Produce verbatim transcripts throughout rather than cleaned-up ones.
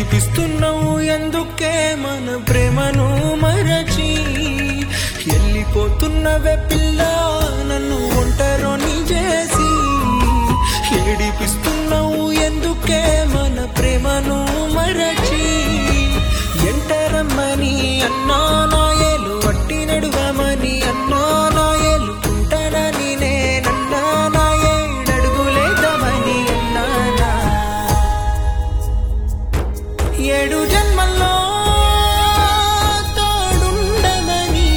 ఏడిపిస్తున్నావు ఎందుకే మన ప్రేమను మరచి వెళ్ళిపోతున్నవే పిల్ల నన్ను ఒంటరిని చేసి ఏడిపిస్తున్నావు ఎందుకే మన ప్రేమను మరచి ఎంటరమ్మని అన్నా నాయలు వట్టి నడువమని అన్నా నాయలు ఉంటానని నేనన్నా నాయేడడుగులేదమని అన్నానా ఏడు జన్మల్లో తోడుండమని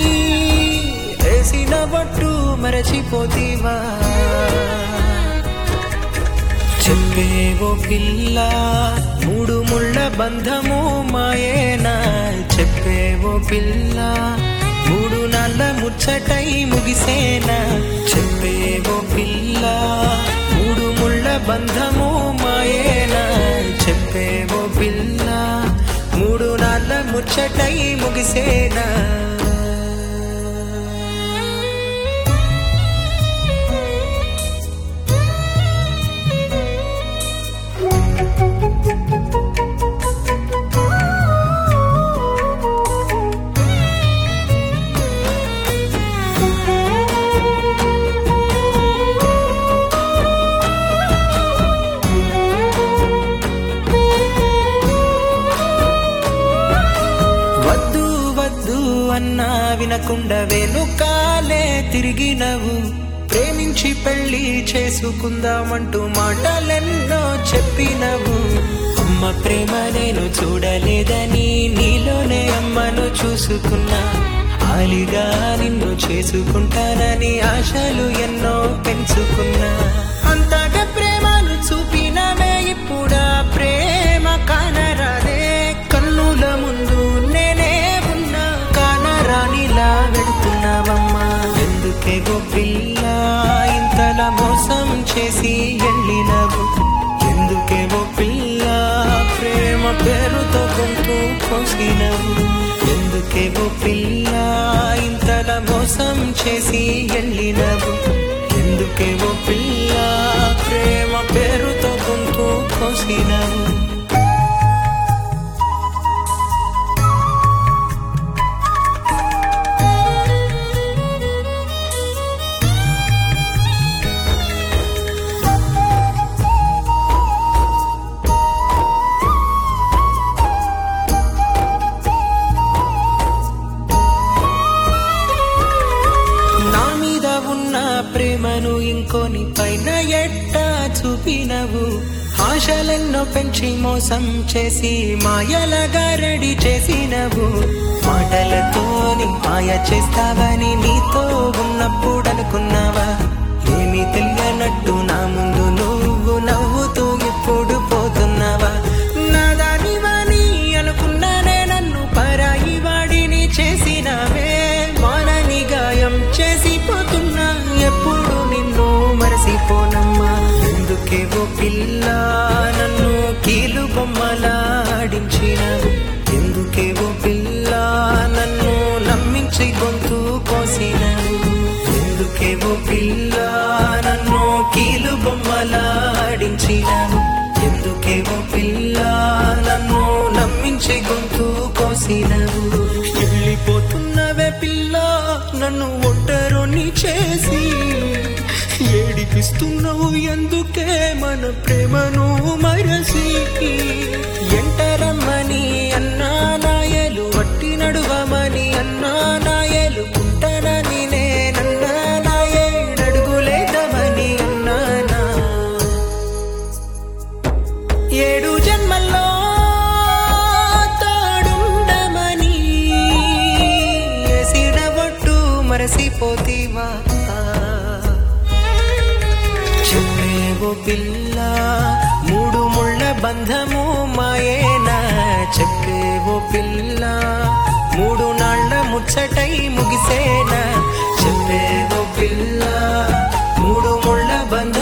వేసిన బట్టు మరచిపోతీవా చెప్పేవో పిల్ల మూడు ముళ్ళ బంధము మాయేనా చెప్పేవో పిల్ల మూడు నాళ్ళ ముచ్చటై ముగిసేనా చెప్పేవో పిల్ల మూడు ముళ్ళ బంధము మాయేనా చెప్పేవో పిల్ల మూడు నాళ్ళ ముచ్చటై ముగిసేనా అన్నా వినకుండా వెనుకాలే తిరిగినవు ప్రేమించి పెళ్లి చేసుకుందామంటూ మాటలెన్నో చెప్పినవు అమ్మ ప్రేమ నేను చూడలేదని నీలోనే అమ్మను చూసుకున్నా ఆలిగా నిన్ను చేసుకుంటానని ఆశలు ఎన్నో పెంచుకున్నా అంతగా ప్రేమను చూపినవే ఇప్పుడా ప్రేమ కానరాదే కన్నుల ముందు నేనే ఉన్నా కానరానిలా వెళ్తున్నావమ్మా ఎందుకే గోపిల్ల ఇంతలా మోసం చేసి వెళ్ళినవు ఎందుకే గోపిల్ల ప్రేమ పేరుతో గొంతు కోసినవు ఎందుకే గోపిల్ల ఇంతలా మోసం చేసి వెళ్ళినవు ఎందుకే గోపిల్ల ప్రేమ పేరుతో గొంతు కోసినవు ప్రేమను ఇంకోని పైన ఎట్టా చూపినవు ఆశలెన్నో పెంచి మోసం చేసి మాయలగా రెడీ చేసినవు మాటలతోని మాయ చేస్తావని నీతో ఉన్నప్పుడు అనుకున్నావా ఏమీ తెలియనట్టు నా ముందు నువ్వు నవ్వుతూ ఇప్పుడు పోతున్నావా నాదానివని అనుకున్నానే నన్ను పరాయి వాడిని చేసినవే మానని గాయం చేసిపోతున్నా ఎప్పుడు నిన్ను మరసిపోనమ్మా ఎందుకే ఓ పిల్ల నన్ను కీలు బొమ్మలాడించినవు ఎందుకే ఓ పిల్ల నన్ను నమ్మించి గొంతు కోసినవు ఎందుకే ఓ పిల్ల నన్ను కీలు బొమ్మలాడించినవు ఎందుకే ఓ పిల్ల నన్ను నమ్మించి గొంతు కోసినవు వెళ్ళిపోతున్నవే పిల్ల నన్ను ఒంటరిని చేసి ఏడిపిస్తున్నావు ఎందుకే మన ప్రేమను మరసి ఎంటరమ్మని అన్నా నాయలు వట్టి నడువమని అన్నా నాయలు ఉంటానని నేనన్నా నాయేడడుగులేదమని అన్నానా ఏడు జన్మల్లో తోడుండమని వేసిన బట్టు మరసిపోతీవా చెప్పేవో పిల్ల మూడు ముళ్ళ బంధము మాయేనా చెప్పేవో పిల్ల మూడు నాళ్ళ ముచ్చటై ముగిసేనా చెప్పేవో పిల్ల మూడు ముళ్ళ బంధ